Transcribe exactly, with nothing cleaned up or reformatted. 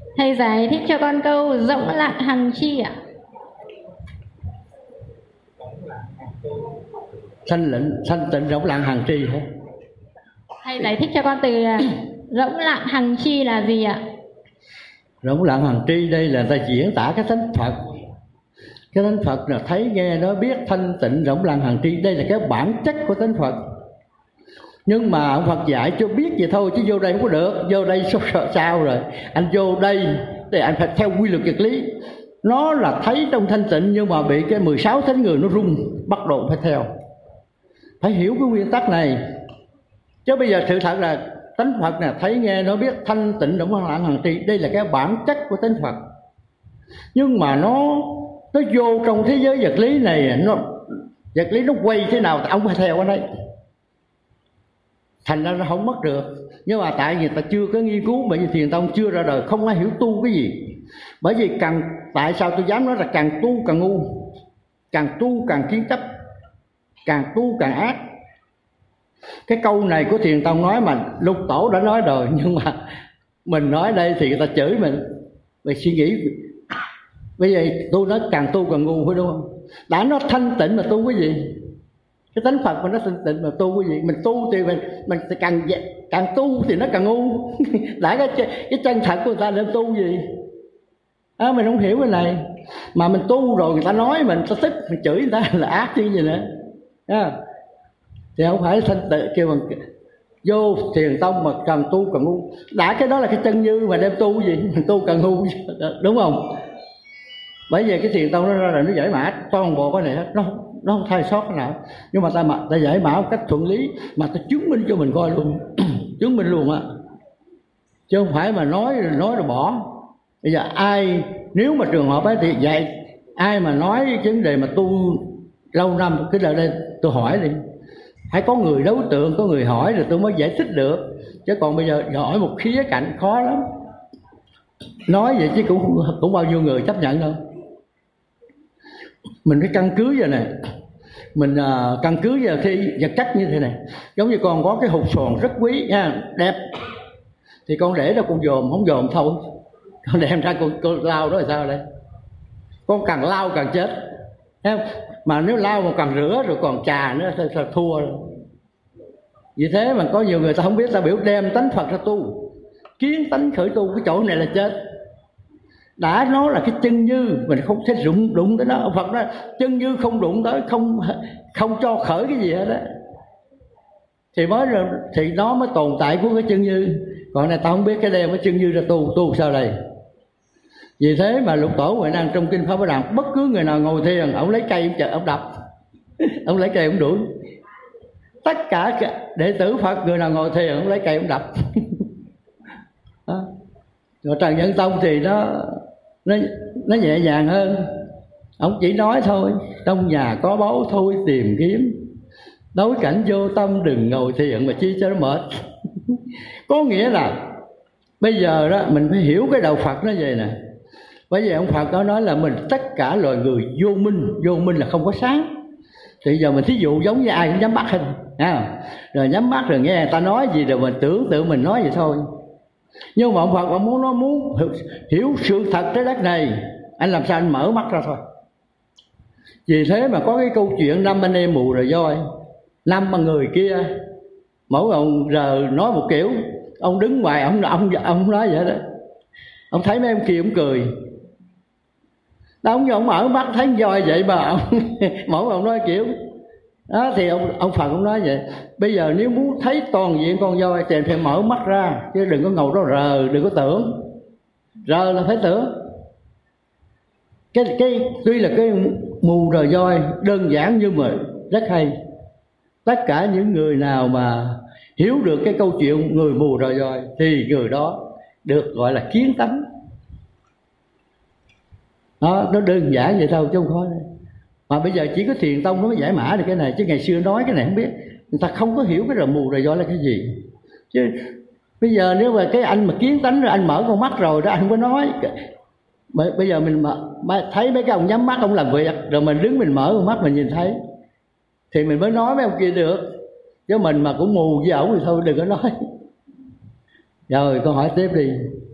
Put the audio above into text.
Thầy giải thích cho con câu rỗng lặng hằng chi ạ? Thanh lệnh, thanh tịnh rỗng lặng hằng tri hả? Thầy giải thích cho con từ rỗng lặng hằng chi là gì ạ? Rỗng lặng hằng tri đây là ta diễn tả cái thánh Phật. Cái thánh Phật là thấy nghe nói biết thanh tịnh rỗng lặng hằng tri, đây là cái bản chất của thánh Phật. Nhưng mà ông Phật dạy cho biết vậy thôi, chứ vô đây không có được. Vô đây sao, sao rồi anh vô đây thì anh phải theo quy luật vật lý. Nó là thấy trong thanh tịnh, nhưng mà bị cái mười sáu thánh người nó rung, bắt đầu phải theo. Phải hiểu cái nguyên tắc này. Chứ bây giờ sự thật là thánh Phật này thấy nghe nó biết thanh tịnh rỗng lặng hằng tri, đây là cái bản chất của thánh Phật. Nhưng mà nó nó vô trong thế giới vật lý này, nó vật lý nó quay thế nào ông phải theo ở đây. Thành ra nó không mất được. Nhưng mà tại vì ta chưa có nghiên cứu, bởi vì Thiền Tông chưa ra đời, không ai hiểu tu cái gì. Bởi vì càng, tại sao tôi dám nói là càng tu càng ngu, càng tu càng kiến chấp, càng tu càng ác. Cái câu này của Thiền Tông nói mà Lục Tổ đã nói rồi, nhưng mà mình nói đây thì người ta chửi mình. Mình suy nghĩ bây giờ tôi nói càng tu càng ngu, phải đúng không? Đã nó thanh tịnh mà tu cái gì? Cái tánh Phật mà nó thanh tịnh mà tu cái gì? Mình tu thì mình mình càng càng tu thì nó càng ngu. Đã cái cái chân thật của người ta nên tu gì? À, mình không hiểu cái này. Mà mình tu rồi người ta nói mình, ta tức, mình chửi người ta là ác chứ gì nữa. À, thì không phải thanh tịnh kêu bằng vô Thiền Tông mà càng tu càng ngu. Đã cái đó là cái chân như mà đem tu gì? Mình tu càng ngu, đúng không? Bởi vì cái Thiền Tông nó ra là nó giải mã toàn bộ cái này hết, nó nó không thay sót cái nào. Nhưng mà ta mà ta giải mã một cách thuận lý, mà ta chứng minh cho mình coi luôn. Chứng minh luôn á, chứ không phải mà nói rồi nói rồi bỏ. Bây giờ ai nếu mà trường hợp ấy thì vậy, ai mà nói cái vấn đề mà tu lâu năm, cái đời đây tôi hỏi đi, phải có người đối tượng, có người hỏi rồi tôi mới giải thích được. Chứ còn bây giờ hỏi một khía cạnh khó lắm. Nói vậy chứ cũng cũng bao nhiêu người chấp nhận đâu. Mình phải căn cứ vào này, mình uh, căn cứ vào cái vật chất như thế này. Giống như con có cái hột xoàn rất quý nha, đẹp, thì con để đó con dòm, không dòm thôi, con đem ra con, con lau đó là sao đây? Con càng lau càng chết, thấy không? Mà nếu lau mà càng rửa rồi còn trà nữa thì thua rồi. Vì thế mà có nhiều người ta không biết, ta biểu đem tánh Phật ra tu, kiến tánh khởi tu, cái chỗ này là chết. Đã nó là cái chân như, mình không thể đụng đụng tới nó. Phật nói chân như không đụng tới, không không cho khởi cái gì hết đó, thì mới thì nó mới tồn tại của cái chân như. Còn này ta không biết cái đem cái chân như ra tu, tu sao đây? Vì thế mà Lục Tổ Huệ Năng trong kinh Pháp Bảo Đàm, bất cứ người nào ngồi thiền, ông lấy cây ông chợ ông đập, ông lấy cây ông đuổi. Tất cả đệ tử Phật người nào ngồi thiền ông lấy cây ông đập. Đó. Rồi Trần Nhân Tông thì nó nó nó nhẹ nhàng hơn. Ông chỉ nói thôi, trong nhà có báu thôi tìm kiếm, đối cảnh vô tâm đừng ngồi thiền mà chi cho nó mệt. Có nghĩa là bây giờ đó mình phải hiểu cái đạo Phật nó vậy nè. Bởi vì ông Phật có nói là mình tất cả loài người vô minh, vô minh là không có sáng. Thì giờ mình thí dụ giống như ai cũng nhắm mắt hết, à, rồi nhắm mắt rồi nghe người ta nói gì rồi mình tưởng tượng mình nói vậy thôi. Nhưng mà ông Phật ông muốn nó muốn hiểu sự thật trái đất này, anh làm sao anh mở mắt ra thôi. Vì thế mà có cái câu chuyện năm anh em mù rồi voi, năm mà người kia mỗi ông giờ nói một kiểu, ông đứng ngoài ông ông ông nói vậy đó, ông thấy mấy em kia ông cười. Đó, ông ông mở mắt thấy voi vậy mà ông mỗi ông nói kiểu đó, thì ông ông Phật cũng nói vậy. Bây giờ nếu muốn thấy toàn diện con voi thì phải mở mắt ra, chứ đừng có ngồi đó rờ, đừng có tưởng. Rờ là phải tưởng. Cái cái tuy là cái mù rờ voi đơn giản nhưng mà rất hay. Tất cả những người nào mà hiểu được cái câu chuyện người mù rờ voi thì người đó được gọi là kiến tánh. Đó, nó đơn giản vậy thôi chứ không khó. Mà bây giờ chỉ có Thiền Tông nó mới giải mã được cái này, chứ ngày xưa nói cái này không biết, người ta không có hiểu cái rờ mù rờ voi là cái gì. Chứ bây giờ nếu mà cái anh mà kiến tánh rồi anh mở con mắt rồi đó, anh không có nói. Bây giờ mình mà thấy mấy cái ông nhắm mắt ông làm việc, rồi mình đứng mình mở con mắt mình nhìn thấy, thì mình mới nói mấy ông kia được. Chứ mình mà cũng mù với ổng thì thôi đừng có nói. Rồi con hỏi tiếp đi.